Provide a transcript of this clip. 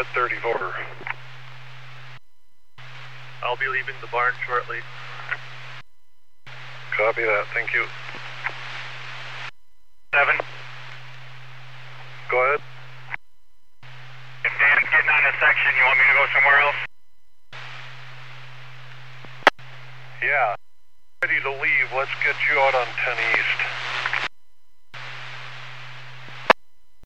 at 34. I'll be leaving the barn shortly. Copy that, thank you. 7. Go ahead. If Dan's getting on a section, you want me to go somewhere else? Yeah. Ready to leave, let's get you out on 10 East.